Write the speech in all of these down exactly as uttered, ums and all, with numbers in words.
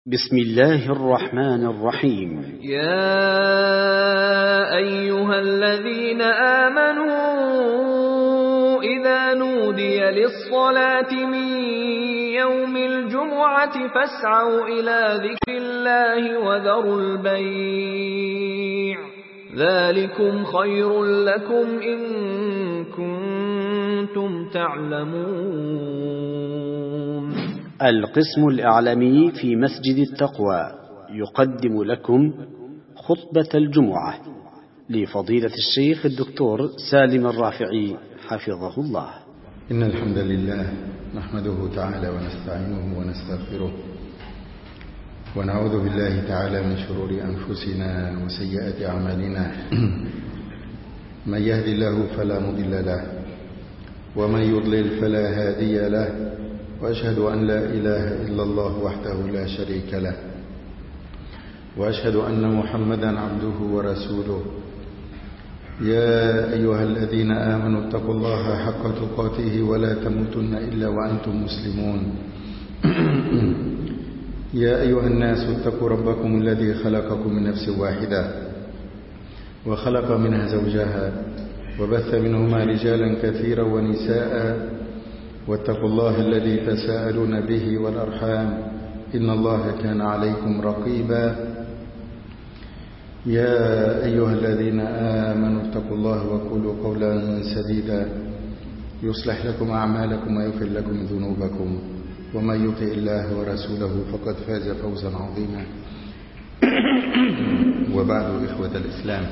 بسم الله الرحمن الرحيم. يا أيها الذين آمنوا إذا نودي للصلاة من يوم الجمعة فاسعوا إلى ذكر الله وذروا البيع ذلكم خير لكم إن كنتم تعلمون. القسم الإعلامي في مسجد التقوى يقدم لكم خطبة الجمعة لفضيلة الشيخ الدكتور سالم الرافعي حفظه الله. إن الحمد لله نحمده تعالى ونستعينه ونستغفره ونعوذ بالله تعالى من شرور أنفسنا وسيئات أعمالنا. من يهد الله فلا مضل له ومن يضلل فلا هادي له، وأشهد أن لا إله إلا الله وحده لا شريك له، وأشهد أن محمدا عبده ورسوله. يا أيها الذين آمنوا اتقوا الله حق تقاته ولا تموتن إلا وأنتم مسلمون. يا أيها الناس اتقوا ربكم الذي خلقكم من نفس واحدة وخلق منها زوجها وبث منهما رجالا كثيرا ونساء، واتقوا الله الذي تساءلون به والأرحام إن الله كان عليكم رقيبا. يا أيها الذين آمنوا اتقوا الله وقولوا قولا سديدا يصلح لكم أعمالكم ويغفر لكم ذنوبكم، ومن يطع الله ورسوله فقد فاز فوزا عظيما. وبعد، إخوة الإسلام،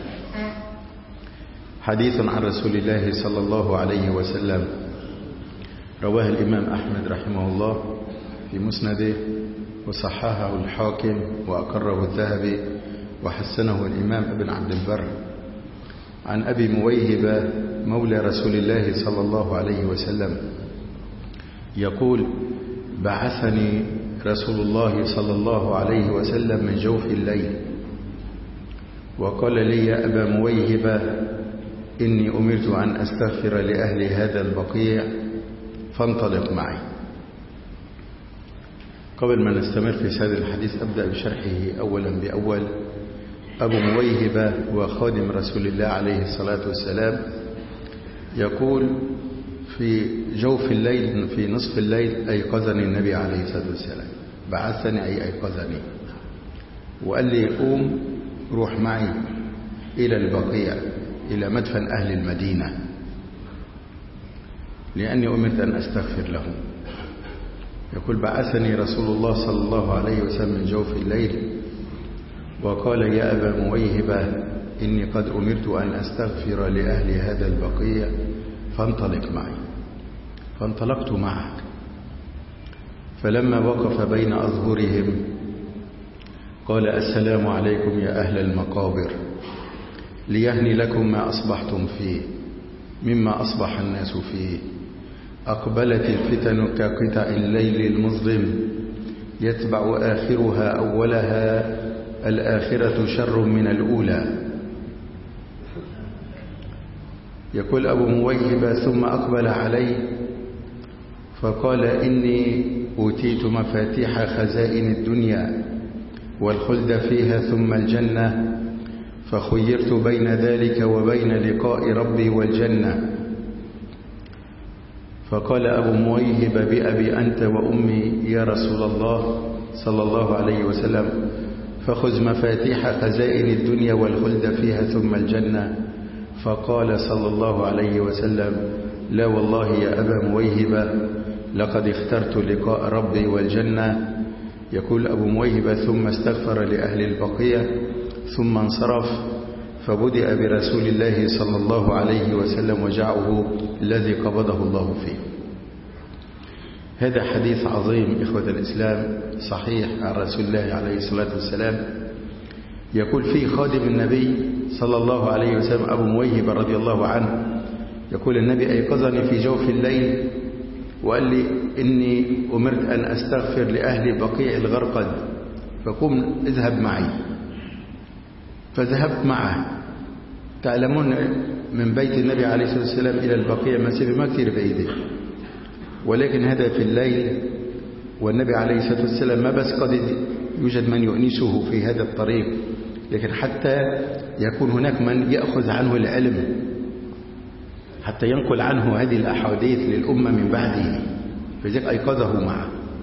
حديث عن رسول الله صلى الله عليه وسلم رواه الإمام أحمد رحمه الله في مسنده، وصححه الحاكم وأقره الذهبي وحسنه الإمام ابن عبد البر، عن أبي مويهبة مولى رسول الله صلى الله عليه وسلم يقول: بعثني رسول الله صلى الله عليه وسلم من جوف الليل وقال لي: يا أبا مويهبة، إني أمرت أن أستغفر لأهل هذا البقيع فانطلق معي. قبل ما نستمر في هذا الحديث أبدأ بشرحه أولا بأول. أبو مويهبة وخادم رسول الله عليه الصلاة والسلام يقول: في جوف الليل، في نصف الليل، أيقظني النبي عليه الصلاة والسلام. بعثني أي أيقظني، وقال لي: قوم روح معي إلى البقيع، إلى مدفن أهل المدينة، لأني أمرت أن أستغفر لهم. يقول: بعثني رسول الله صلى الله عليه وسلم من جوف الليل وقال: يا أبا مويهبة، إني قد أمرت أن أستغفر لأهل هذا البقيع فانطلق معي. فانطلقت معه، فلما وقف بين أظهرهم قال: السلام عليكم يا أهل المقابر، ليهني لكم ما أصبحتم فيه مما أصبح الناس فيه. أقبلت الفتن كقطع الليل المظلم، يتبع آخرها أولها، الآخرة شر من الأولى. يقول أبو مويهبة: ثم أقبل علي فقال: إني أوتيت مفاتيح خزائن الدنيا والخلد فيها ثم الجنة، فخيرت بين ذلك وبين لقاء ربي والجنة. فقال أبو مويهبة: بأبي أنت وأمي يا رسول الله صلى الله عليه وسلم، فخذ مفاتيح خزائن الدنيا والخلد فيها ثم الجنة. فقال صلى الله عليه وسلم: لا والله يا أبا مويهبة، لقد اخترت لقاء ربي والجنة. يقول أبو مويهبة: ثم استغفر لأهل البقيع ثم انصرف، فبدأ برسول الله صلى الله عليه وسلم وجعه الذي قبضه الله فيه. هذا حديث عظيم إخوة الإسلام صحيح عن رسول الله عليه الصلاة والسلام. يقول فيه خادم النبي صلى الله عليه وسلم أبو مويهبة رضي الله عنه، يقول: النبي أيقظني في جوف الليل وقال لي: إني أمرت أن أستغفر لأهل بقيع الغرقد، فقم اذهب معي. فذهبت معه. تعلمون من بيت النبي عليه الصلاة والسلام إلى البقيع مسير ما كثير بعيدة، ولكن هذا في الليل، والنبي عليه الصلاة والسلام ما بس قد يوجد من يؤنسه في هذا الطريق، لكن حتى يكون هناك من يأخذ عنه العلم، حتى ينقل عنه هذه الأحاديث للأمة من بعده، فذلك أيقظه معه.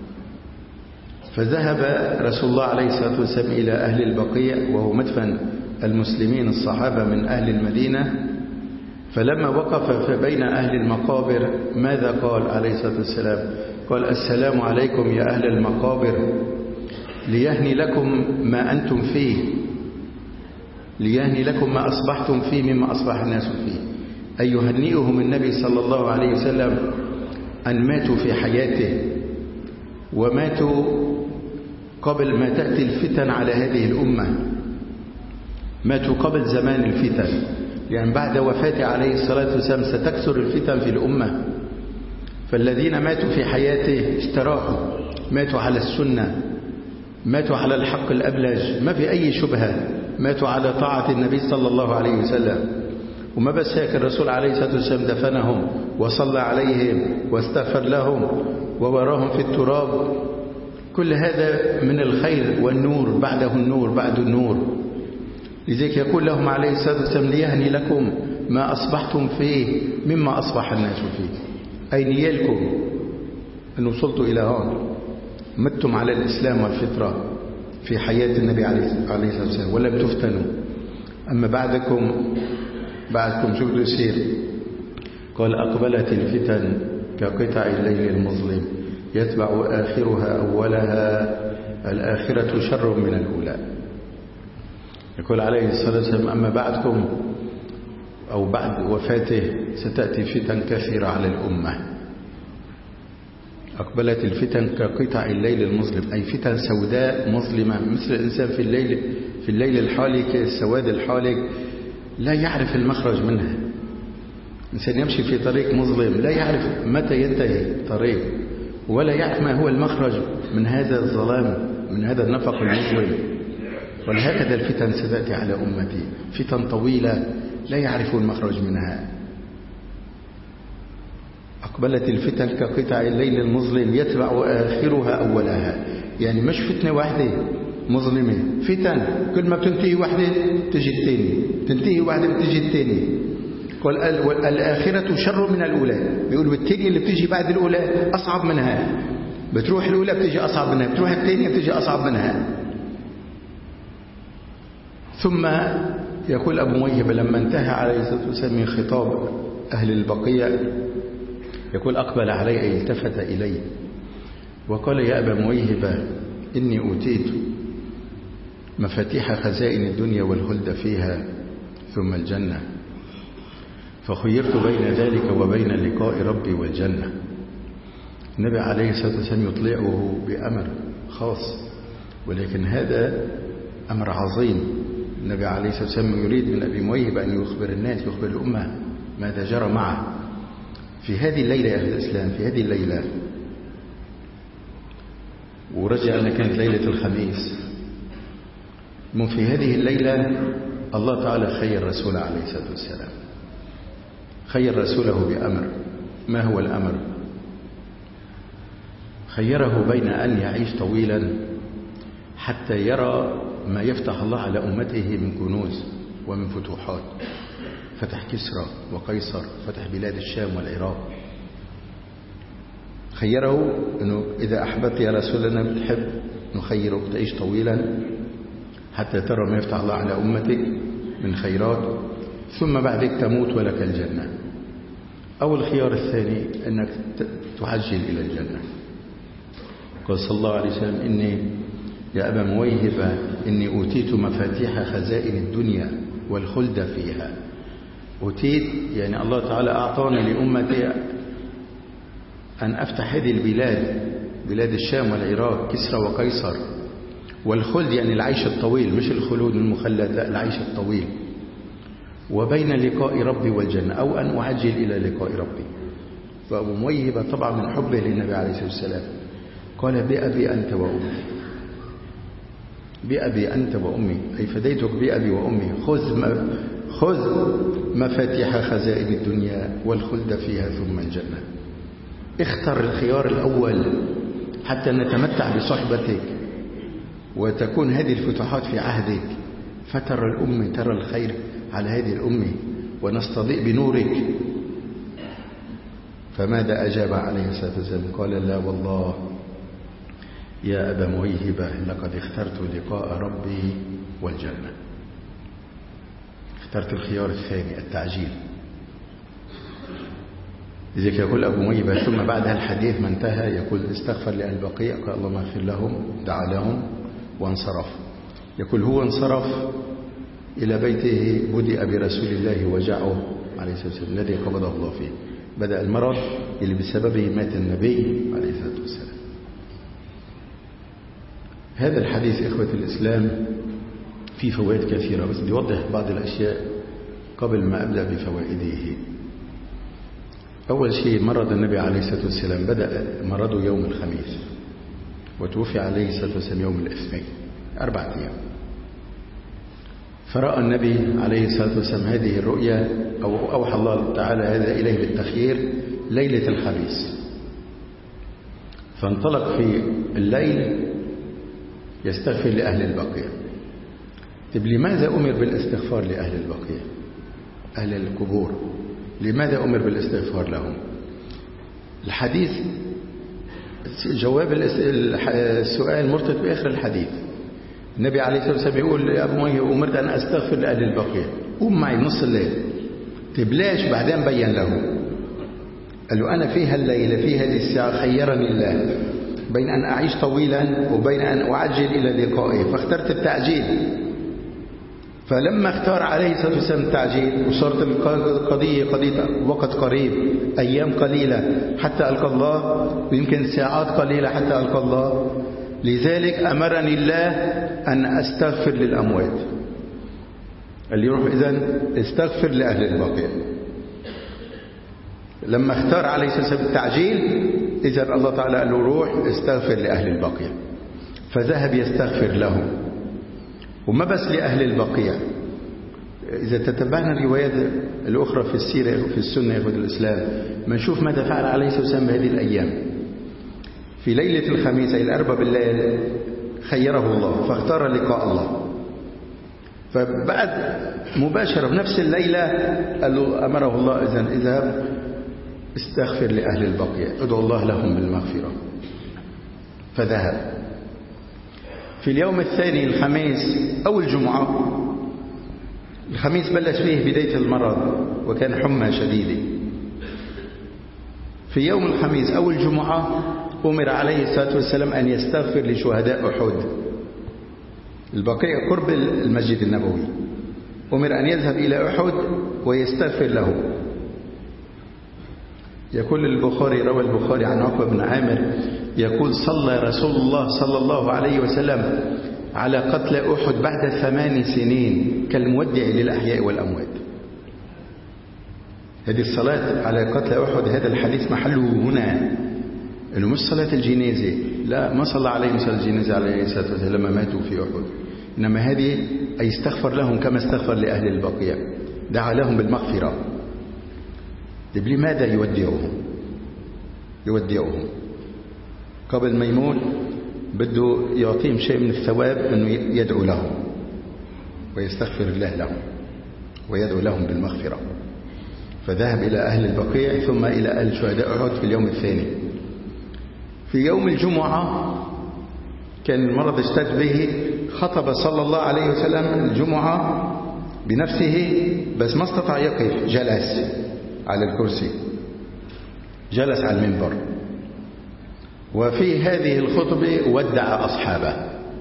فذهب رسول الله عليه الصلاة والسلام إلى أهل البقيع، وهو مدفن المسلمين الصحابة من أهل المدينة. فلما وقف بين أهل المقابر ماذا قال عليه الصلاة والسلام؟ قال: السلام عليكم يا أهل المقابر، ليهني لكم ما أنتم فيه، ليهني لكم ما أصبحتم فيه مما أصبح الناس فيه. أي يهنئهم النبي صلى الله عليه وسلم أن ماتوا في حياته، وماتوا قبل ما تأتي الفتن على هذه الأمة، ماتوا قبل زمان الفتن، لأن بعد وفاته عليه الصلاة والسلام ستكثر الفتن في الأمة. فالذين ماتوا في حياته اشتراكوا، ماتوا على السنة، ماتوا على الحق الأبلج، ما في أي شبهة، ماتوا على طاعة النبي صلى الله عليه وسلم. وما بس هيك، الرسول عليه الصلاة والسلام دفنهم وصلى عليهم واستغفر لهم ووراهم في التراب. كل هذا من الخير والنور، بعده النور بعد النور. لذلك يقول لهم عليه الصلاة والسلام: ليهني لكم ما أصبحتم فيه مما أصبح الناس فيه. أي نيالكم أن وصلتوا إلى هون، متم على الإسلام والفطرة في حياة النبي عليه الصلاة والسلام ولم تفتنوا. أما بعدكم بعدكم شو بده يصير؟ قال: أقبلت الفتن كقطع الليل المظلم يتبع آخرها أولها، الآخرة شر من الأولى. يقول عليه الصلاة والسلام: أما بعدكم أو بعد وفاته ستأتي فتن كثيرة على الأمة. أقبلت الفتن كقطع الليل المظلم، أي فتن سوداء مظلمة، مثل الإنسان في الليل في الليل الحالك، السواد الحالك، لا يعرف المخرج منها. إنسان يمشي في طريق مظلم لا يعرف متى ينتهي الطريق، ولا يعرف ما هو المخرج من هذا الظلام، من هذا النفق المظلم. ولهكذا الفتن ستأتي على أمتي، فتن طويلة لا يعرفون المخرج منها. أقبلت الفتن كقطع الليل المظلم يتبع آخرها أولها، يعني مش فتنة واحدة مظلمة، فتن كل ما بتنتهي واحدة تجي الثانية، تنتهي واحدة بتجي الثانية. قال: الآخرة شر من الأولى، بيقول بالثانية اللي بتجي بعد الأولى أصعب منها، بتروح الأولى بتجي أصعب منها، بتروح الثانية بتجي أصعب منها. ثم يقول أبو مويهبة لما انتهى عليه الصلاة والسلام من خطاب أهل البقيع، يقول: أقبل علي أي التفت إلي وقال: يا أبا مويهبة، إني أوتيت مفاتيح خزائن الدنيا والخلد فيها ثم الجنة، فخيرت بين ذلك وبين لقاء ربي والجنة. النبي عليه الصلاة والسلام يطلعه بأمر خاص، ولكن هذا أمر عظيم. النبي عليه الصلاة والسلام يريد من أبي مويهبة أن يخبر الناس، يخبر الأمة ماذا جرى معه في هذه الليلة يا أهل الإسلام، في هذه الليلة. ورجع أن كانت ليلة الخميس. من في هذه الليلة الله تعالى خير رسوله عليه الصلاة والسلام، خير رسوله بأمر. ما هو الأمر؟ خيره بين أن يعيش طويلا حتى يرى ما يفتح الله على أمته من كنوز ومن فتوحات، فتح كسرى وقيصر، فتح بلاد الشام والعراق. خيره أنه إذا أحببت يا رسول الله بتحب نخيرك تعيش طويلا حتى ترى ما يفتح الله على أمتك من خيرات، ثم بعدك تموت ولك الجنة. أو الخيار الثاني أنك تعجل إلى الجنة. قال صلى الله عليه وسلم: إني يا أبا مويهبة إني أوتيت مفاتيح خزائن الدنيا والخلد فيها. أوتيت يعني الله تعالى أعطاني لأمتي أن أفتح هذه البلاد، بلاد الشام والعراق، كسرى وقيصر. والخلد يعني العيش الطويل، مش الخلود المخلد، لا، العيش الطويل. وبين لقاء ربي والجنة، أو أن أعجل إلى لقاء ربي. فأبو مويهبة طبعا من حبه للنبي عليه الصلاة والسلام قال: بأبي أنت وأمي، بأبي أنت وأمي، أي فديتك بأبي وأمي. خذ ما خذ مفاتيح خزائن الدنيا والخلد فيها ثم الجنة. اختر الخيار الأول حتى نتمتع بصحبتك، وتكون هذه الفتوحات في عهدك، فترى الأمة، ترى الخير على هذه الأمة ونستضيء بنورك. فماذا أجاب عليه الصلاة والسلام؟ قال: لا والله يا أبا مويهبة، لقد اخترت لقاء ربي والجنة. اخترت الخيار الثاني، التعجيل. لذلك يقول أبو مويهبة: ثم بعد الحديث ما انتهى يقول: استغفر لأهل البقيع، قال اللهم اغفر لهم، دعا لهم وانصرف. يقول: هو انصرف إلى بيته، بدأ برسول الله وجعه عليه الصلاة والسلام الذي قبضه الله فيه. بدأ المرض اللي بسببه مات النبي عليه الصلاة والسلام. هذا الحديث إخوة الإسلام فيه فوائد كثيرة، بس بيوضح بعض الأشياء قبل ما أبدأ بفوائده. أول شيء، مرض النبي عليه الصلاة والسلام بدأ مرضه يوم الخميس، وتوفي عليه الصلاة والسلام يوم الاثنين، أربعة أيام. فرأى النبي عليه الصلاة والسلام هذه الرؤيا، أو أوحى الله تعالى هذا إليه بالتخيير ليلة الخميس. فانطلق في الليل يستغفر لأهل البقيع. طيب لماذا أمر بالاستغفار لأهل البقيع، أهل القبور؟ لماذا أمر بالاستغفار لهم؟ الحديث جواب السؤال مرتبط بآخر الحديث. النبي عليه الصلاة والسلام يقول يا أبو مويه: أمرت أن أستغفر لأهل البقيع، قوم معي نص الليل. طيب ليش؟ بعدين بين له، قال له: أنا في هالليلة في هذه الساعة خيرني الله بين أن أعيش طويلا وبين أن أعجل إلى لقائه، فاخترت التعجيل. فلما اختار عليه الصلاة والسلام التعجيل، وصارت القضية قضية وقت قريب، أيام قليلة حتى ألقى الله، ويمكن ساعات قليلة حتى ألقى الله، لذلك أمرني الله أن أستغفر للأموات. اللي يروح إذن استغفر لأهل البقيع. لما اختار عليه الصلاة والسلام التعجيل، إذن الله تعالى قال له: روح استغفر لأهل البقيع. فذهب يستغفر لهم، وما بس لأهل البقيع. إذا تتبعنا الروايات الأخرى في السيرة وفي السنة يا أخوة الإسلام، ما نشوف ماذا فعل عليه الصلاة والسلام بهذه الأيام. في ليلة الخميس أي الأربع بالليل خيره الله فاختار لقاء الله. فبعد مباشرة بنفس الليلة قال له أمره الله: إذن اذهب استغفر لأهل البقيع، ادعو الله لهم بالمغفرة. فذهب. في اليوم الثاني الخميس أو الجمعة، الخميس بلش فيه بداية المرض وكان حمى شديدة. في يوم الخميس أو الجمعة أمر عليه الصلاة والسلام أن يستغفر لشهداء أحد. البقيع قرب المسجد النبوي، أمر أن يذهب إلى أحد ويستغفر له. يقول البخاري، روى البخاري عن عقبة بن عامر يقول: صلى رسول الله صلى الله عليه وسلم على قتل أحد بعد ثمان سنين كالمودع للأحياء والأموات. هذه الصلاة على قتل أحد، هذا الحديث محله هنا، إنه مش صلاة الجنازة، لا، ما صلى عليهم صلاة الجنازة عليه الصلاة والسلام لما ماتوا في أحد، إنما هذه أي استغفر لهم كما استغفر لأهل البقيع، دعا لهم بالمغفرة. طيب لماذا يودعهم؟ يودعهم قبل ما يموت بده يعطيهم شيء من الثواب، أنه يدعو لهم ويستغفر الله لهم ويدعو لهم بالمغفرة. فذهب إلى أهل البقيع ثم إلى أهل شهداء أحد في اليوم الثاني. في يوم الجمعة كان المرض اشتد به، خطب صلى الله عليه وسلم الجمعة بنفسه، بس ما استطاع يقف، جلس على الكرسي، جلس على المنبر. وفي هذه الخطبة ودع أصحابه،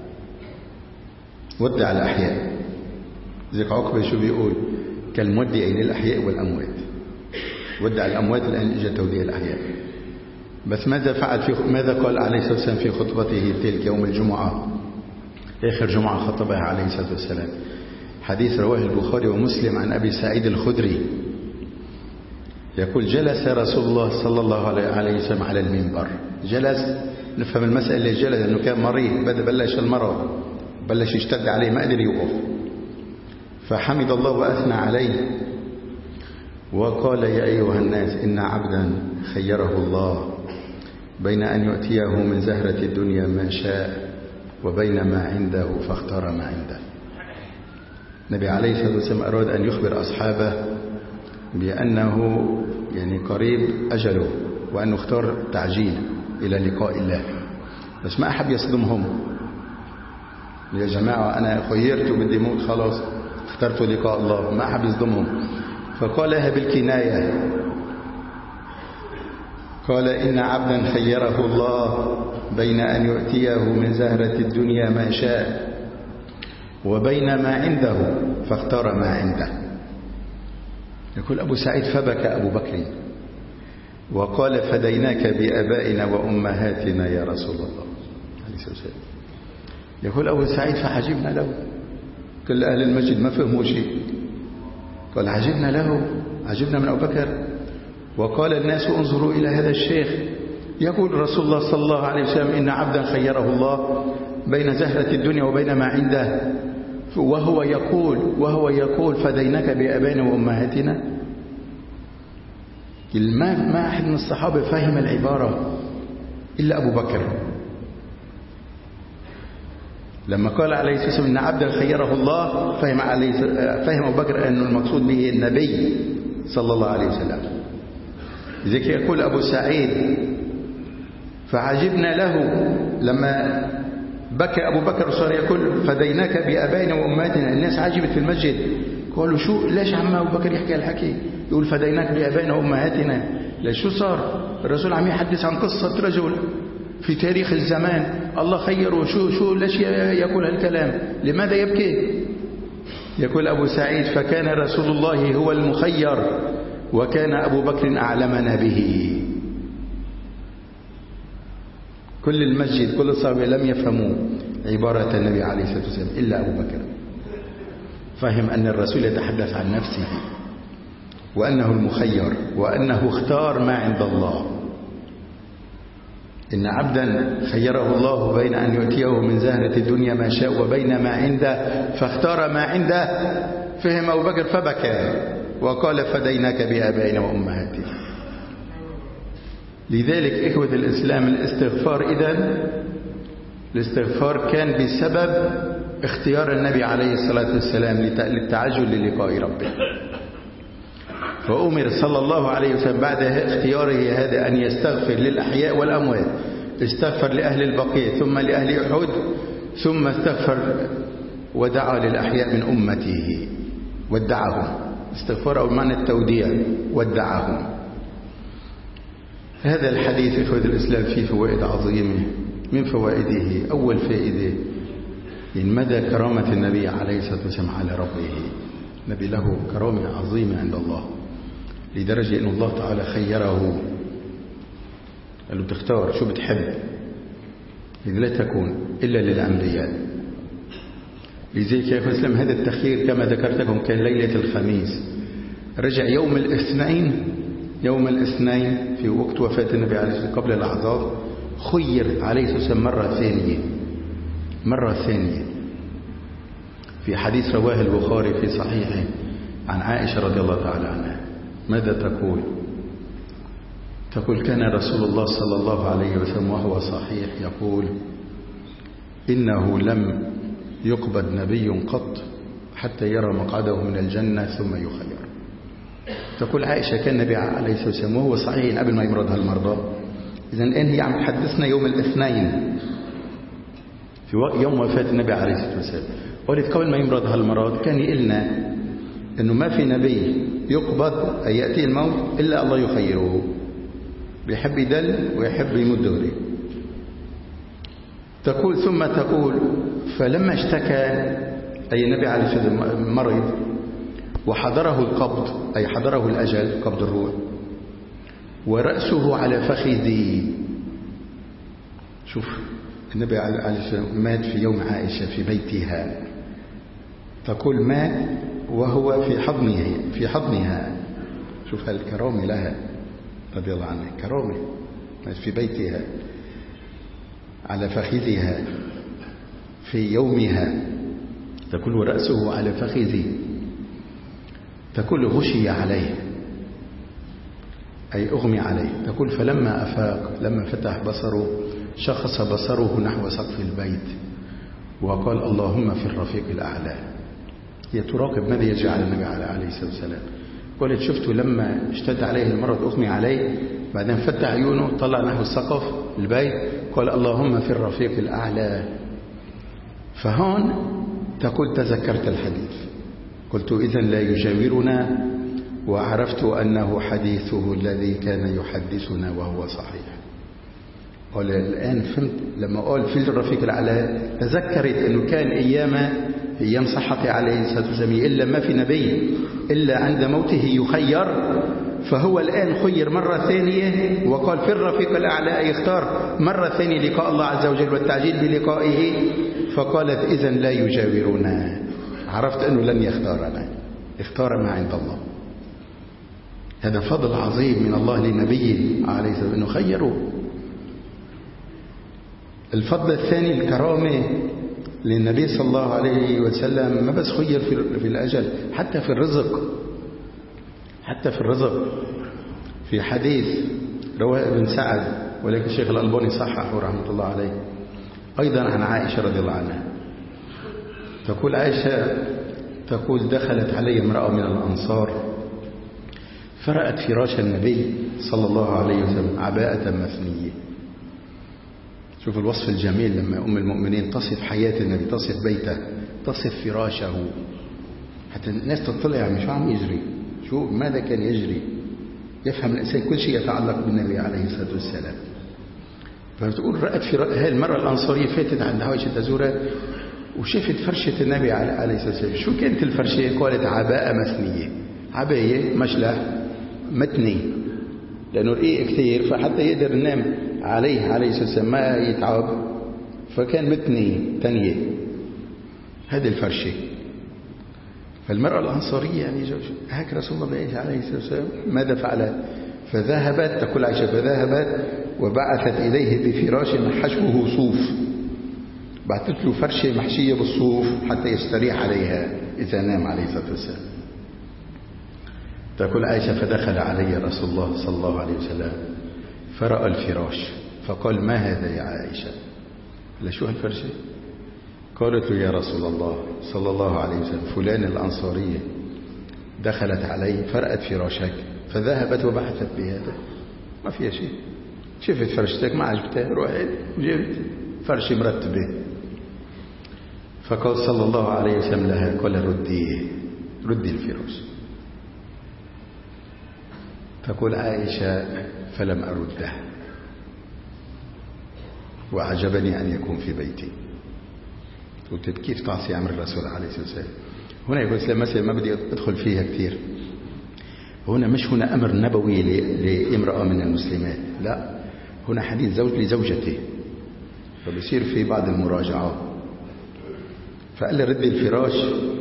ودع الأحياء. ذيك عقبة شو بيقول؟ كالمودع للأحياء والأموات. ودع الأموات الآن إجا توديع الأحياء. بس ماذا فعل في ماذا قال عليه الصلاة والسلام في خطبته تلك يوم الجمعة؟ آخر جمعة خطبها عليه الصلاة والسلام. حديث رواه البخاري ومسلم عن أبي سعيد الخدري يقول: جلس رسول الله صلى الله عليه وسلم على المنبر. جلس، نفهم المسألة، جلس أنه كان مريض، بدأ بلش المرض، بلش يشتد عليه، ما قدر يوقف. فحمد الله وأثنى عليه وقال: يا أيها الناس، إن عبدا خيره الله بين أن يؤتيه من زهرة الدنيا ما شاء وبين ما عنده فاختار ما عنده. النبي عليه الصلاة والسلام أراد أن يخبر أصحابه بأنه يعني قريب أجله، وأنه اختار تعجيل إلى لقاء الله، بس ما أحب يصدمهم. يا جماعة أنا خيرت بدي موت، خلاص اخترت لقاء الله، ما أحب يصدمهم. فقالها بالكناية، قال إن عبدا خيره الله بين أن يؤتيه من زهرة الدنيا ما شاء وبين ما عنده فاختار ما عنده. يقول أبو سعيد فبكى أبو بكر وقال فديناك بآبائنا وأمهاتنا يا رسول الله عليه الصلاة والسلام. يقول أبو سعيد فعجبنا له، كل أهل المسجد ما فهموا شيء، قال عجبنا له، عجبنا من أبو بكر. وقال الناس انظروا إلى هذا الشيخ يقول رسول الله صلى الله عليه وسلم إن عبدا خيره الله بين زهرة الدنيا وبين ما عنده، وهو يقول وهو يقول فديناك بآبائنا وأمهاتنا. ما ما أحد من الصحابة فهم العبارة إلا أبو بكر. لما قال عليه الصلاة والسلام إن عبدا خيره الله فهم عليه فهم أبو بكر أن المقصود به النبي صلى الله عليه وسلم. لذلك يقول أبو سعيد فعجبنا له لما بكى أبو بكر وصار يقول فديناك بآبائنا وأمهاتنا. الناس عجبت في المسجد، قالوا شو ليش عم أبو بكر يحكي الحكي يقول فديناك بآبائنا وأمهاتنا؟ ليش شو صار؟ الرسول عم يحدث عن قصة رجل في تاريخ الزمان الله خيره، شو شو ليش يقول هالكلام؟ لماذا يبكي؟ يقول أبو سعيد فكان رسول الله هو المخير وكان أبو بكر أعلمنا به. كل المسجد كل الصحابة لم يفهموا عبارة النبي عليه الصلاة والسلام إلا أبو بكر، فهم أن الرسول يتحدث عن نفسه وأنه المخير وأنه اختار ما عند الله. إن عبدا خيره الله بين أن يؤتيه من زهرة الدنيا ما شاء وبين ما عنده فاختار ما عنده. فهم أبو بكر فبكى وقال فديناك بآبائنا وأمهاتنا. لذلك إخوة الإسلام الاستغفار إذن الاستغفار كان بسبب اختيار النبي عليه الصلاة والسلام للتعجل للقاء ربه. فأمر صلى الله عليه وسلم بعد اختياره هذا أن يستغفر للأحياء والأموات. استغفر لأهل البقيع ثم لأهل أحد ثم استغفر ودعا للأحياء من أمته ودعهم. استغفار أو معنى التوديع ودعهم. هذا الحديث إخوة الإسلام فيه فوائد عظيمة. من فوائده أول فائدة من مدى كرامة النبي عليه الصلاة والسلام على ربه. النبي له كرامة عظيمة عند الله لدرجة أن الله تعالى خيره، قال له تختار شو بتحب، إذ لا تكون إلا للأنبياء. لذلك يا أخوة الإسلام هذا التخيير كما ذكرت لكم كان ليلة الخميس، رجع يوم الاثنين يوم الاثنين في وقت وفاة النبي عليه الصلاة والسلام قبل لحظات خير عليه الصلاة والسلام مرة ثانية مرة ثانية في حديث رواه البخاري في صحيحه عن عائشة رضي الله تعالى عنها. ماذا تقول؟ تقول كان رسول الله صلى الله عليه وسلم وهو صحيح يقول إنه لم يقبض نبي قط حتى يرى مقعده من الجنة ثم يخير. تقول عائشة كان النبي عليه الصلاة والسلام وهو صحيح قبل ما يمرض هالمرضى. إذن الآن هي عم تحدثنا يوم الاثنين في يوم وفاة النبي عليه الصلاة والسلام. قالت قبل ما يمرض هالمرض كان يقلنا أنه ما في نبي يقبض أي يأتي الموت إلا الله يخيره، بيحب يدل ويحب يمد دوري. تقول ثم تقول فلما اشتكى أي النبي عليه الصلاة والسلام مرض وحضره القبض أي حضره الأجل قبض الروح ورأسه على فخذي. شوف النبي عليه الصلاة والسلام مات في يوم عائشة في بيتها. تقول مات وهو في حضنه في حضنها. شوف هالكرامة لها رضي الله عنها، كرامة مات في بيتها على فخذها في يومها. تقول ورأسه على فخذي. تقول غشي عليه أي أغمي عليه. تقول فلما أفاق لما فتح بصره شخص بصره نحو سقف البيت وقال اللهم في الرفيق الأعلى. هي تراقب ماذا يجري على النبي عليه الصلاة والسلام. قالت شفته لما اشتد عليه المرض أغمي عليه، بعدين فتح عيونه طلع نحو السقف البيت قال اللهم في الرفيق الأعلى. فهون تقول تذكرت الحديث، قلت إذن لا يجاورنا، وعرفت أنه حديثه الذي كان يحدثنا وهو صحيح. قال الآن فهمت لما قال في الرفيق الأعلى، تذكرت أنه كان أيام أيام صحته عليه الصلاة والسلام إلا ما في نبي إلا عند موته يخير، فهو الآن خير مرة ثانية وقال في الرفيق الأعلى، يختار مرة ثانية لقاء الله عز وجل والتعجيل بلقائه. فقالت إذن لا يجاورنا، عرفت أنه لن يختارنا، اختار ما عند الله. هذا فضل عظيم من الله لنبيه عليه الصلاة والسلام أنه خيره. الفضل الثاني الكرامة للنبي صلى الله عليه وسلم، ما بس خير في الأجل، حتى في الرزق، حتى في الرزق. في حديث رواه ابن سعد ولكن الشيخ الألباني صححه رحمة الله عليه أيضا عن عائشة رضي الله عنها. تقول عائشة تقول دخلت علي امرأة من الأنصار فرأت فراش النبي صلى الله عليه وسلم عباءة مثنية. شوف الوصف الجميل لما أم المؤمنين تصف حياة النبي، تصف بيته، تصف فراشه، حتى الناس تطلع مش عم يجري شو ماذا كان يجري، يفهم الإنسان كل شيء يتعلق بالنبي عليه الصلاة والسلام. فبتقول رأت في هاي المرأة الأنصارية فاتت عند عائشة تزورها وشفت فرشة النبي عليه الصلاة والسلام. شو كانت الفرشة؟ قالت عباءة مثنية، عباية مشلح متني، لأنه رقيق كثير فحتى يقدر ينام عليه عليه الصلاة والسلام ما يتعب، فكان متني تنية هذه الفرشة. فالمرأة الأنصارية يعني هيك رسول الله عليه الصلاة والسلام ماذا فعلت؟ فذهبت تقول عائشة فذهبت وبعثت إليه بفراش حشوه صوف، بعثت له فرشة محشية بالصوف حتى يستريح عليها إذا نام عليه الصلاة والسلام. تقول عائشة فدخل علي رسول الله صلى الله عليه وسلم فرأى الفراش فقال ما هذا يا عائشة؟ لا شو هالفرشة؟ قالت له يا رسول الله صلى الله عليه وسلم فلان الأنصارية دخلت علي فرأت فراشك فذهبت وبحثت بهذا، ما فيها شيء، شفت فرشتك ما عجبتها روحت وجبت فرشة مرتبة. فقال صلى الله عليه وسلم لها قال رديه ردي الفراش. تقول عائشة فلم أرده وأعجبني أن يكون في بيتي. قلت كيف تعصي أمر الرسول عليه الصلاة والسلام؟ هنا يقول الإسلام مثلا ما بدي أدخل فيها كثير، هنا مش هنا أمر نبوي لامرأة من المسلمات، لا هنا حديث زوج لزوجته، فبصير في بعض المراجعات. فقال لي ردي الفراش،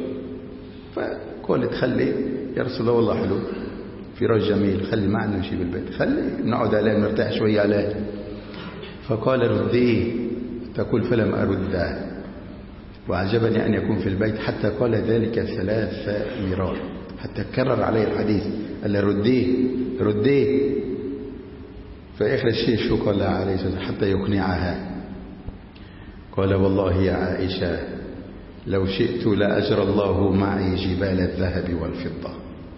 فقالت خلي يا رسول الله والله حلو فراش جميل، خلي ما عندنا شيء بالبيت، خلي نقعد عليه نرتاح شوية عليه. فقال رديه. تقول فلم أرده وعجبني أن يكون في البيت حتى قال ذلك ثلاث مرار، حتى كرر عليه الحديث قال له رديه رديه. فآخر الشيء شو قال لها عليه الصلاة والسلام حتى يقنعها؟ قال والله يا عائشة لو شئت لأجرى الله معي جبال الذهب والفضة.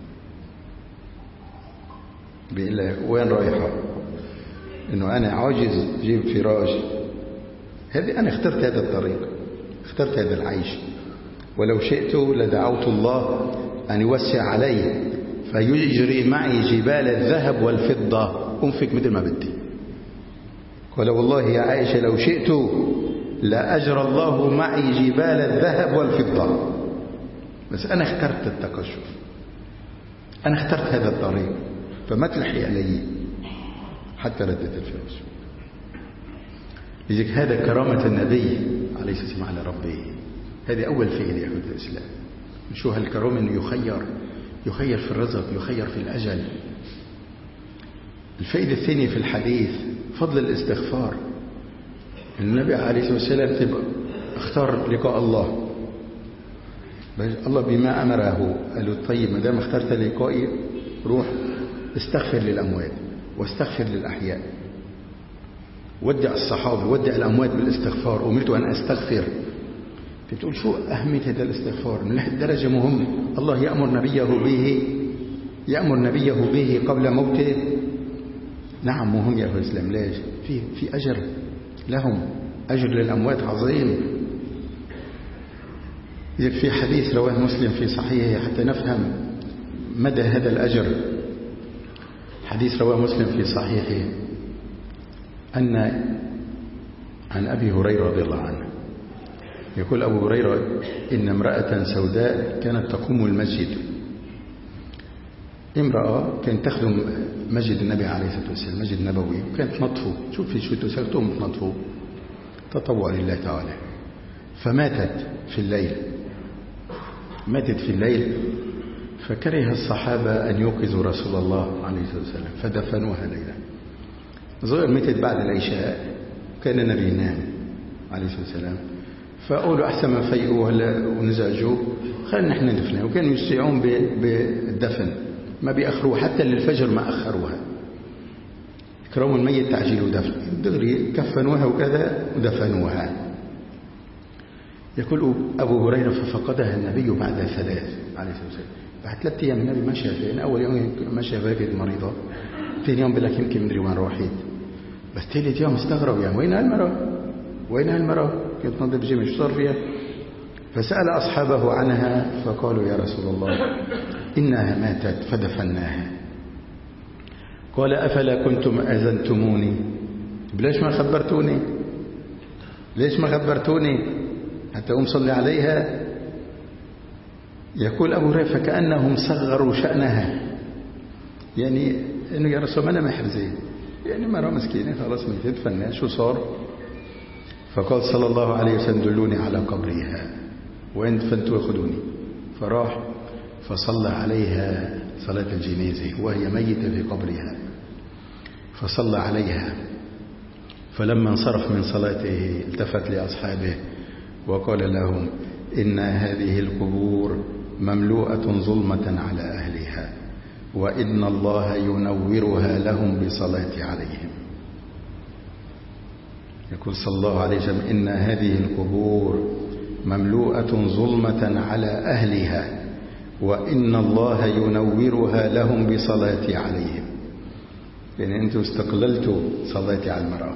بيقول لها وين رايحة؟ إنه أنا عاجز جيب فراش، هذه أنا اخترت هذا الطريق، اخترت هذا العيش، ولو شئت لدعوت الله أن يوسع علي فيجري معي جبال الذهب والفضة أنفق مثل ما بدي. قال والله يا عائشة لو شئت لأجرى الله معي جبال الذهب والفضة، بس أنا اخترت التقشف، أنا اخترت هذا الطريق، فما تلحي علي حتى ردت الفراش. لذلك هذا كرامة النبي عليه الصلاة والسلام على ربه. هذه أول فائدة يا أخوة الإسلام، شو هالكرامة إنه يخير يخير في الرزق، يخير في الأجل. الفائدة الثانية في الحديث فضل الاستغفار. النبي عليه الصلاة والسلام تبقى اختار لقاء الله، الله بما أمره قال له طيب ما دام اخترت لقائي روح استغفر للأموات واستغفر للأحياء، ودع الصحابة ودع الأموات بالاستغفار، أمرت أن أستغفر بتقول شو أهمية هذا الاستغفار؟ من درجة مهم الله يأمر نبيه به يأمر نبيه به قبل موته. نعم مهم يا أخوة الإسلام. ليش؟ في في أجر لهم، أجر للأموات عظيم. في حديث رواه مسلم في صحيحه حتى نفهم مدى هذا الأجر. حديث رواه مسلم في صحيحه أن عن أبي هريرة رضي الله عنه يقول أبو هريرة إن امرأة سوداء كانت تقوم المسجد. امرأة كانت تخدم مسجد النبي عليه الصلاة والسلام، المسجد النبوي، وكانت تنظفه. شوف في شو تسلتهم تنظفه تطوع لله تعالى. فماتت في الليل ماتت في الليل فكره الصحابة أن يوقظوا رسول الله عليه الصلاة والسلام فدفنوها ليلا. ظهر ماتت بعد العشاء، كان النبي ينام عليه الصلاة والسلام، فقولوا أحسن ما فيقوا ونزعجوا خلينا نحن ندفنها. وكانوا يسرعون بالدفن، ما بيأخروه حتى للفجر ما أخروها. إكرام الميت تعجيل ودفن، دغري كفنوها وكذا ودفنوها. يقول أبو هريرة ففقدها النبي بعد ثلاث عليه الصلاة والسلام. بعد ثلاثة أيام النبي ما شافها. أول يوم ما شافها كانت مريضة، ثاني يوم بلك يمكن مدري وين راحت، بس ثالث يوم استغرب يعني وين هالمرأة؟ وين هالمرأة؟ كانت تنظف جيمي شو صار فيها؟ فسأل أصحابه عنها فقالوا يا رسول الله إنها ماتت فدفناها. قال أفلا كنتم أذنتموني؟ ليش ما خبرتوني؟ ليش ما خبرتوني حتى أصلي عليها؟ يقول أبو هريرة فكأنهم صغروا شأنها، يعني إنه يا رسول الله أنا محرزين، يعني مرة مسكينة خلاص ماتت فنان شو صار؟ فقال صلى الله عليه وسلم دلوني على قبرها وين دفنتوا خذوني. فراح فصلى عليها صلاة الجنازة وهي ميتة في قبرها، فصلى عليها. فلما انصرف من صلاته التفت لأصحابه وقال لهم إن هذه القبور مملوءة ظلمة على أهلها وإن الله ينورها لهم بصلاة عليهم. يقول صلى الله عليه وسلم إن هذه القبور مملوءة ظلمة على أهلها وإن الله ينورها لهم بصلاة عليهم. يعني أنتم استقللتوا صلاتي على المرأة،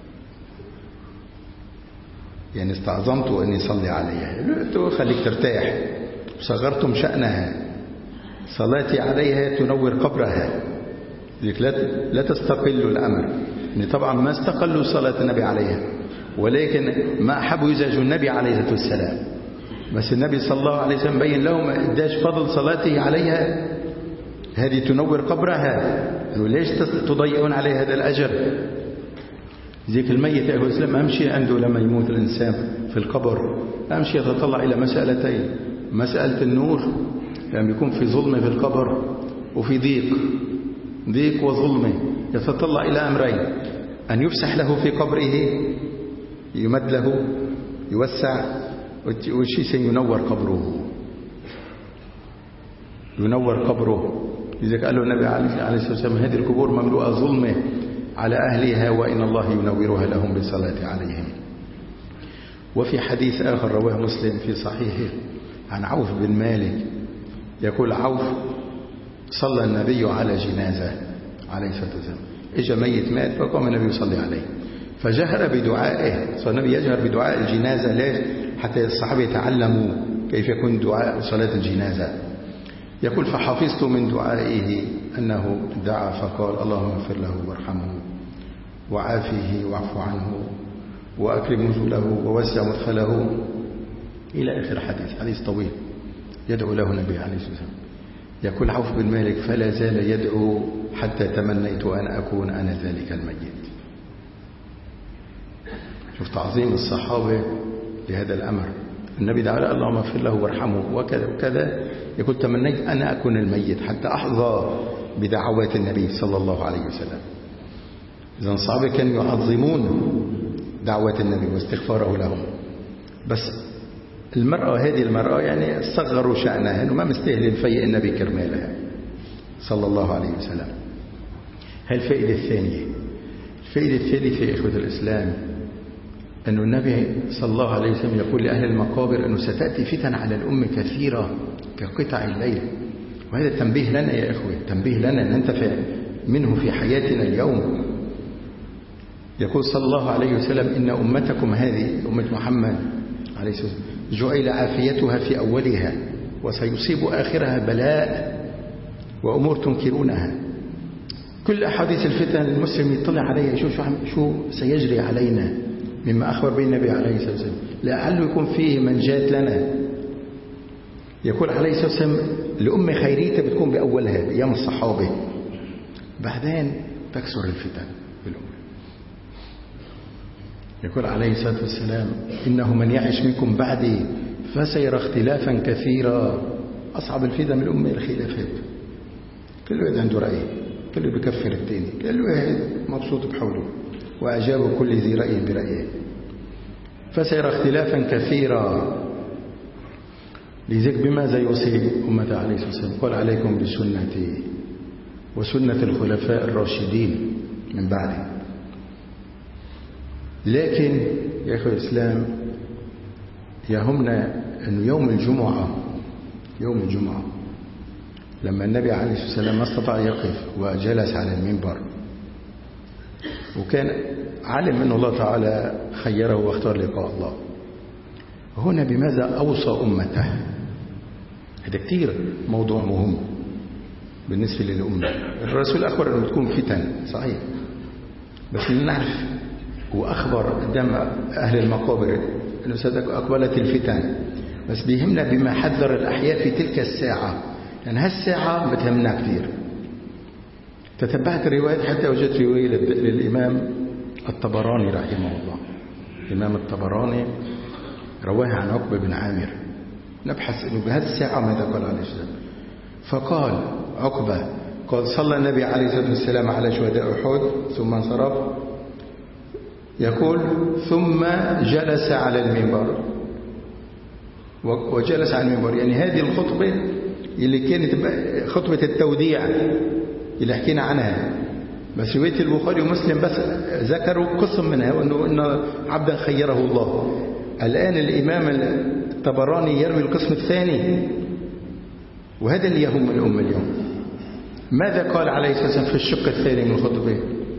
يعني استعظمتوا أن يصلي عليها، قلتوا خليك ترتاح، صغرتم شأنها. صلاتي عليها تنور قبرها، لا لا تستقلوا الأمر. يعني طبعا ما استقلوا صلاة النبي عليها، ولكن ما أحبوا يزعجوا النبي عليه الصلاة والسلام. بس النبي صلى الله عليه وسلم بين لهم إداش فضل صلاته عليها، هذه تنور قبرها، وليش تضيعون عليه هذا الأجر؟ ذيك الميت يا أخوة الإسلام أمشي عنده لما يموت الإنسان في القبر أمشي يتطلع إلى مسألتين: مسألة النور لما يعني يكون في ظلمة في القبر، وفي ضيق ضيق وظلمة، يتطلع إلى أمرين: أن يفسح له في قبره، يمد له يوسع، والشيء سينور قبره، ينور قبره. لذلك قال له النبي عليه الصلاة والسلام هذه القبور مملوءة ظلمة على أهلها وإن الله ينورها لهم بالصلاة عليهم. وفي حديث آخر رواه مسلم في صحيحه عن عوف بن مالك يقول عوف صلى النبي على جنازة عليه الصلاة والسلام، إجا ميت مات فقام النبي يصلي عليه فجهر بدعائه. صلى النبي يجهر بدعاء الجنازة ليش؟ حتى الصحابة يتعلموا كيف يكون دعاء صلاة الجنازة. يقول فحفظت من دعائه أنه دعا فقال اللهم اغفر له وارحمه وعافيه واعف عنه وأكرم نزله ووسع مدخله إلى آخر حديث، حديث طويل يدعو له النبي عليه الصلاة والسلام. يقول عوف بن مالك فلا زال يدعو حتى تمنيت أن أكون أنا ذلك الميت. شوف تعظيم الصحابة لهذا الأمر. النبي دعا اللهم اغفر له وارحمه وكذا وكذا، يقول تمنيت أنا أكون الميت حتى أحظى بدعوات النبي صلى الله عليه وسلم. إذن الصحابة كانوا يعظمون دعوات النبي واستغفاره لهم. بس المرأة هذه المرأة يعني صغروا شأنها، إنه ما مستاهل نفيق النبي كرمالها صلى الله عليه وسلم. هالفائدة الثانية. الفائدة الثالثة يا إخوة الإسلام أن النبي صلى الله عليه وسلم يقول لأهل المقابر أنه ستأتي فتن على الأمة كثيرة كقطع الليل. وهذا تنبيه لنا يا إخوة، تنبيه لنا أن ننتفع منه في حياتنا اليوم. يقول صلى الله عليه وسلم إن أمتكم هذه أمة محمد عليه الصلاة والسلام جعل عافيتها في أولها وسيصيب آخرها بلاء وأمور تنكرونها. كل أحاديث الفتن المسلم يطلع عليها شو شو شو سيجري علينا مما أخبر به النبي عليه الصلاة والسلام، لعله يكون فيه منجاة لنا. يقول عليه الصلاة والسلام الأمة خيريتها بتكون بأولها بأيام الصحابة، بعدين تكسر الفتن بالأمة. يقول عليه الصلاة والسلام إنه من يعش منكم بعدي فسيرى اختلافا كثيرا. أصعب الفتن من الأمة الخلافات، كل واحد عنده رأي، كل بكفر التاني، كل واحد مبسوط بحوله وأجاب كل ذي رأي برأيه. فسيرى اختلافا كثيرا. لذلك بماذا يوصي أمة عليه الصلاة والسلام؟ قال عليكم بسنتي وسنة الخلفاء الراشدين من بعدي. لكن يا أخوة الإسلام يهمنا أن يوم الجمعة يوم الجمعة لما النبي عليه الصلاة والسلام ما استطاع يقف وجلس على المنبر، وكان علم أن الله تعالى خيره واختار لقاء الله، هنا بماذا أوصى أمته؟ هذا كتير موضوع مهم بالنسبة للأمة. الرسول أخبر أنه تكون فتن صحيح، بس نعرف وأخبر قدام أهل المقابر أنه ستقبلت الفتن، بس بيهمنا بما حذر الأحياء في تلك الساعة، لأن يعني هالساعة بتهمنا كثير. تتبعت الروايات حتى وجدت رواية للإمام الطبراني رحمه الله. الإمام الطبراني رواها عن عقبة بن عامر. نبحث إنه بهذه الساعة ماذا قال عليه السلام. فقال عقبة قال صلى النبي عليه الصلاة والسلام على شهداء أحد ثم انصرف. يقول ثم جلس على المنبر، وجلس على المنبر يعني هذه الخطبة اللي كانت خطبة التوديع اللي حكينا عنها، بس رواية البخاري ومسلم بس ذكروا قسم منها وأنه إنه عبدا خيره الله. الآن الإمام الطبراني يروي القسم الثاني، وهذا اللي يهم الأمة اليوم. ماذا قال عليه الصلاة والسلام في الشق الثاني من الخطبة؟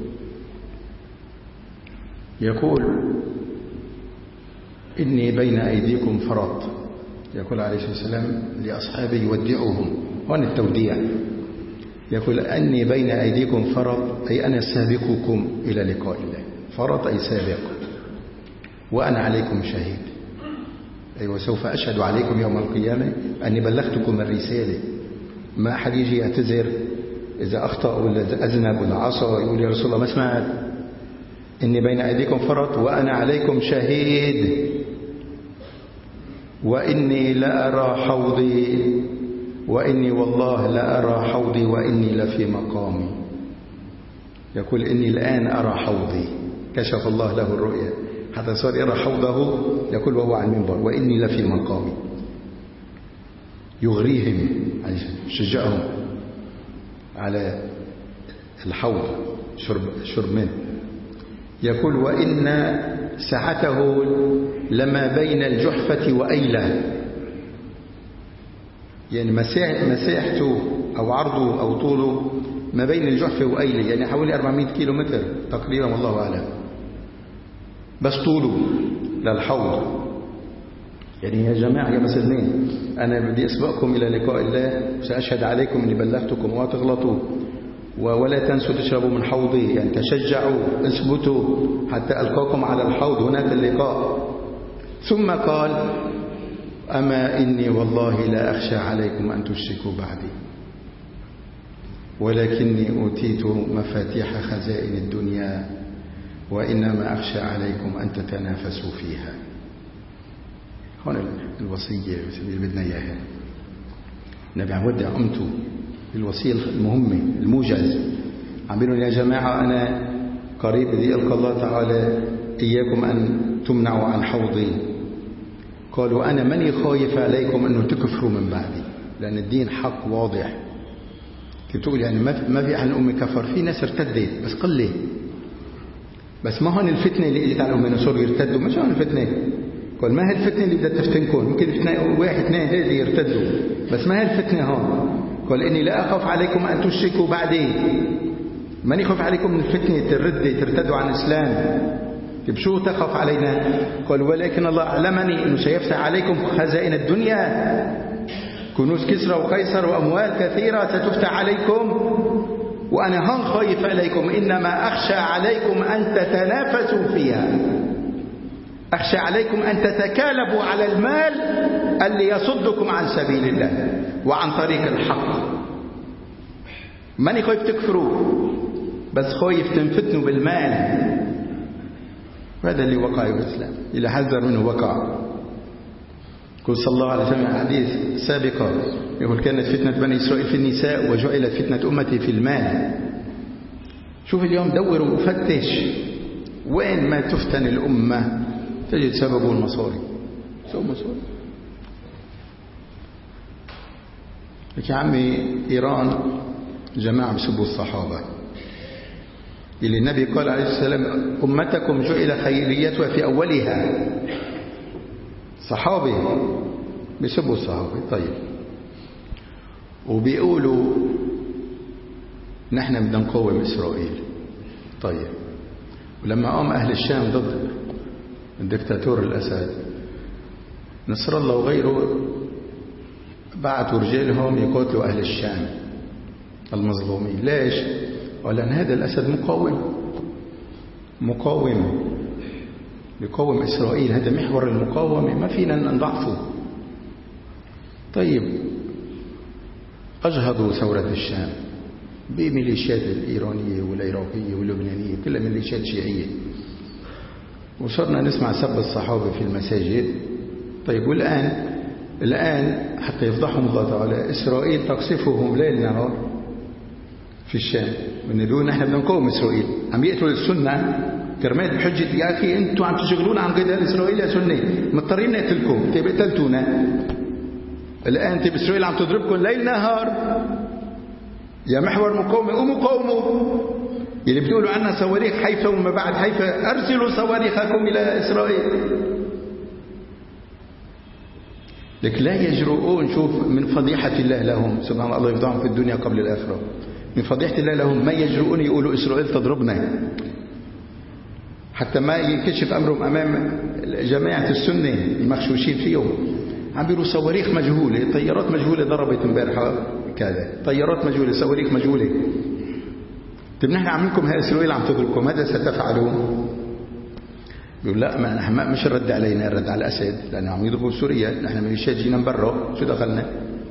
يقول إني بين أيديكم فرط. يقول عليه الصلاة والسلام لأصحابه يودعهم، هون التوديع. يقول أني بين أيديكم فرط أي أنا سابقكم إلى لقاء الله. فرط أي سابق، وأنا عليكم شهيد أي وسوف أشهد عليكم يوم القيامة أني بلغتكم الرسالة. ما أحد يجي يعتذر إذا أخطأ ولا أذنب ولا عصى يقول يا رسول الله ما سمعت. إني بين أيديكم فرط وأنا عليكم شهيد وإني لأرى حوضي وإني والله لأرى حوضي وإني لفي مقامي. يقول إني الآن أرى حوضي، كشف الله له الرؤيا حتى صار يرى حوضه. يقول وهو على المنبر وإني لفي مقامي. يغريهم شجعهم على الحوض شرب, شرب منه. يقول وإن سعته لما بين الجحفة وأيلة، يعني مساحته أو عرضه أو طوله ما بين الجحفة وأيلة، يعني حوالي أربعمائة كيلو متر تقريبا والله أعلم، بس طوله للحوض. يعني يا جماعة يا مسلمين أنا بدي أسبقكم إلى لقاء الله وسأشهد عليكم أني بلغتكم ولا تغلطوا ولا تنسوا تشربوا من حوضي، يعني تشجعوا اثبتوا حتى ألقاكم على الحوض هناك اللقاء. ثم قال أما إني والله لا أخشى عليكم أن تشركوا بعدي ولكني أوتيت مفاتيح خزائن الدنيا وإنما أخشى عليكم أن تتنافسوا فيها. هنا الوصية اللي بدنا إياها. النبي عم ودع أمته الوصية المهمة الموجز، عم بيقولوا يا جماعة أنا قريب بدي ألقى الله تعالى إياكم أن تمنعوا عن حوضي. قالوا أنا ماني خايف عليكم أنه تكفروا من بعدي، لأن الدين حق واضح. كيف تقول يعني ما في أحد أمي كفر، في ناس ارتدت بس قلة. بس ما هون الفتنة اللي اجت على الأمة صاروا يرتدوا، مش هون الفتنة. قال ما هي الفتنة اللي بدها تفتنكم، ممكن اثنين واحد اثنين ثلاثة يرتدوا، بس ما هي الفتنة هون. قال إني لا أخاف عليكم أن تشركوا بعدي، ماني خاف عليكم من الفتنة الردة ترتدوا عن الإسلام. طيب شو تخاف علينا؟ قال ولكن الله أعلمني أنه سيفتح عليكم خزائن الدنيا، كنوز كسرى وقيصر وأموال كثيرة ستفتح عليكم، وأنا هون خايف عليكم، إنما أخشى عليكم أن تتنافسوا فيها، أخشى عليكم أن تتكالبوا على المال اللي يصدكم عن سبيل الله وعن طريق الحق. ماني خايف تكفروا، بس خايف تنفتنوا بالمال. وهذا اللي وقع في الإسلام، اللي حذر منه وقع. قل صلى الله عليه وسلم حديث سابقة يقول كانت فتنة بني إسرائيل في النساء وجعلت فتنة أمتي في المال. شوف اليوم دور وفتش وين ما تفتن الأمة تجد سببه المصاري. سبب مصاري. يا عمي إيران جماعة بسبوا الصحابة اللي النبي قال عليه السلام أمتكم جعل خيريتها في أولها. صحابي بيسبوا الصحابي. طيب وبيقولوا نحن بدنا نقوم إسرائيل. طيب ولما قام أهل الشام ضد الدكتاتور الأسد، نصر الله وغيره بعثوا رجالهم يقاتلوا أهل الشام المظلومين. ليش؟ ولأن هذا الأسد مقاوم مقاوم يقاوم إسرائيل، هذا محور المقاومة، ما فينا نضعفه. طيب أجهضوا ثورة الشام بميليشيات الإيرانية والعراقية واللبنانية، كلها ميليشيات شيعية، وصرنا نسمع سب الصحابة في المساجد. طيب والآن الآن حتى يفضحهم الله تعالى إسرائيل تقصفهم ليل نهار في الشام، ونقول نحن بدنا نقاوم إسرائيل، عم يقتلوا السنة كرمال بحجة يا أخي أنتوا عم تشغلونا عن قتال إسرائيل يا سنة، مضطرين نقتلكم، طيب قتلتونا الآن، طيب إسرائيل عم تضربكم ليل نهار يا محور مقاومة ومقاومة. اللي بتقولوا عنا صواريخ حيفا وما بعد حيفا، أرسلوا صواريخكم إلى إسرائيل. لك لا يجرؤون. شوف من فضيحة الله لهم سبحان الله، يفضحهم في الدنيا قبل الآخرة. من فضيحة الله لهم ما يجرؤون يقولوا إسرائيل تضربنا، حتى ما يكشف أمرهم أمام جماعة السنة المخشوشين فيهم. عم بيقولوا صواريخ مجهولة، طيارات مجهولة ضربت امبارح كذا، طيارات مجهولة، صواريخ مجهولة. طيب نحن عاملكم هاي إسرائيل عم تضربكم، ماذا ستفعلون؟ بيقول لا ما نحن مش الرد علينا، الرد على الأسد، لأنه عم يضربوا سوريا، نحن ميليشيات جينا من برا، شو دخلنا؟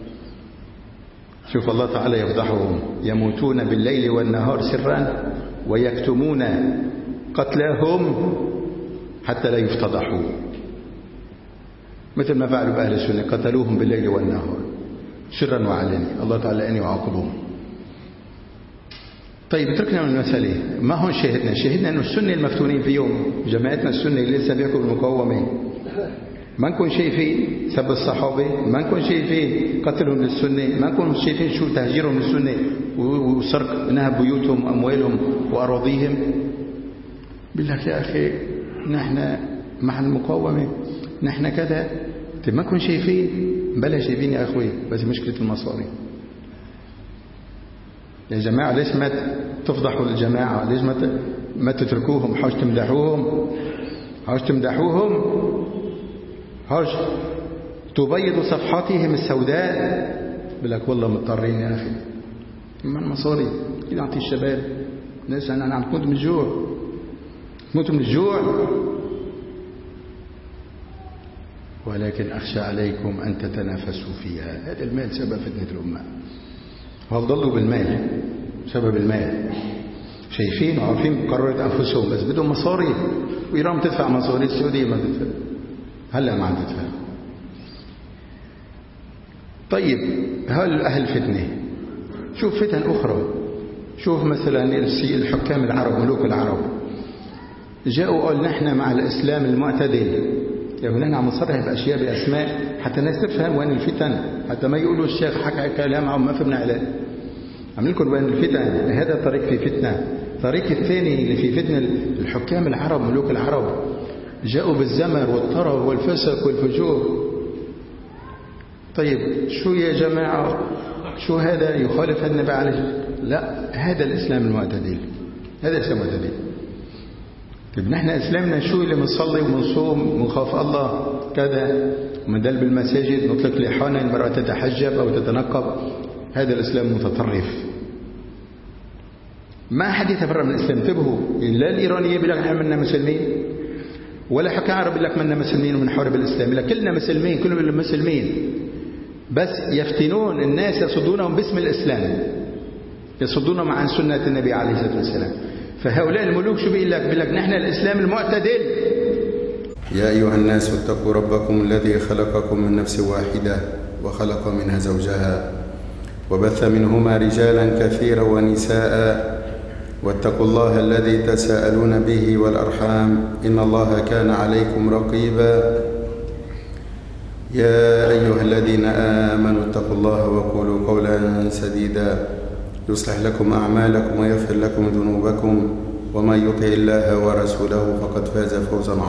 شوف الله تعالى يفضحهم، يموتون بالليل والنهار سرا ويكتمون قتلهم حتى لا يفتضحوا، مثل ما فعلوا بأهل السنة، قتلوهم بالليل والنهار سرا وعلانية، الله تعالى أن يعاقبهم. طيب تركنا من المسألة، ما هون شاهدنا؟ شاهدنا أن السنة المفتونين فيهم جماعتنا السنة اللي لسه بيحكوا بالمقاومة ما نكون شايفين سب الصحابة، ما نكون شايفين قتلهم للسنة، ما نكون شايفين شو تهجيرهم للسنة وسرق نهب بيوتهم وأموالهم وأراضيهم. بالله يا أخي نحن مع المقاومة، نحن كذا. طيب ما نكون شايفين؟ بلا شايفين يا أخوي، بس مشكلة المصاري. يا جماعة ليش ما تفضحوا الجماعة؟ ليش ما ما تتركوهم؟ حاج تمدحوهم، حاج تمدحوهم، حاج تبيض صفحاتهم السوداء. بلك والله مضطرين يا أخي، ما المصاري كده أعطي الشباب ناس أنا عم تموت من الجوع، تموت من الجوع. ولكن أخشى عليكم أن تتنافسوا فيها. هذا المال سبب فتنة الأمة، وهل ضلوا بالمال سبب المال، شايفين وعارفين بقرارة أنفسهم، بس بدهم مصاري، وإيران تدفع مصاري، السعودية ما تدفع، هلا ما عم تدفع. طيب هل أهل فتنة؟ شوف فتن أخرى، شوف مثلا الحكام العرب، ملوك العرب جاءوا قال نحن مع الإسلام المعتدل، يعني هنا عم نصرح بأشياء بأسماء حتى الناس تفهم وين الفتن، حتى ما يقولوا الشيخ حكى كلام عم ما فهمنا عليه. عم لكم وين الفتن، هذا طريق في فتنة، الطريق الثاني اللي في فتنة الحكام العرب، ملوك العرب جاءوا بالزمر والطرب والفسق والفجور. طيب شو يا جماعة، شو هذا يخالف النبي عليه؟ لا، هذا الإسلام المعتدل، هذا الإسلام المعتدل. طيب نحن إسلامنا شو؟ اللي بنصلي وبنصوم ونخاف الله كذا ومندل بالمساجد، نطلق لحانا، المرأة تتحجب أو تتنقب، هذا الإسلام متطرف. ما أحد يتبرأ من الإسلام. انتبهوا، لا الإيرانية بيقول لك نحن منا مسلمين، ولا حكى عرب بيقول لك منا مسلمين ومنحارب الإسلام، لا كلنا مسلمين، كلنا مسلمين، بس يفتنون الناس، يصدونهم باسم الإسلام، يصدونهم عن سنة النبي عليه الصلاة والسلام. فهؤلاء الملوك شو بيقول لك؟ بيقول لك نحن الإسلام المعتدل. يا أيها الناس اتقوا ربكم الذي خلقكم من نفس واحدة وخلق منها زوجها وبث منهما رجالا كثيرا ونساء واتقوا الله الذي تساءلون به والأرحام إن الله كان عليكم رقيبا. يا أيها الذين آمنوا اتقوا الله وقولوا قولا سديدا يصلح لكم أعمالكم ويغفر لكم ذنوبكم ومن يطع الله ورسوله فقد فاز فوزا عظيما.